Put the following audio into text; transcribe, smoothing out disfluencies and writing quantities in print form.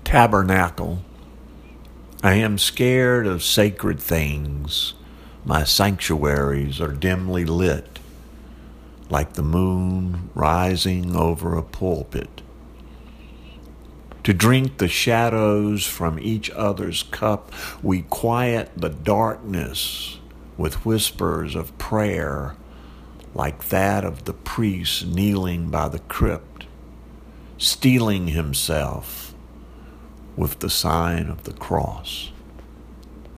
Tabernacle. I am scared of sacred things. My sanctuaries are dimly lit, like the moon rising over a pulpit. To drink the shadows from each other's cup, we quiet the darkness with whispers of prayer, like that of the priest kneeling by the crypt, steeling himself with the sign of the cross.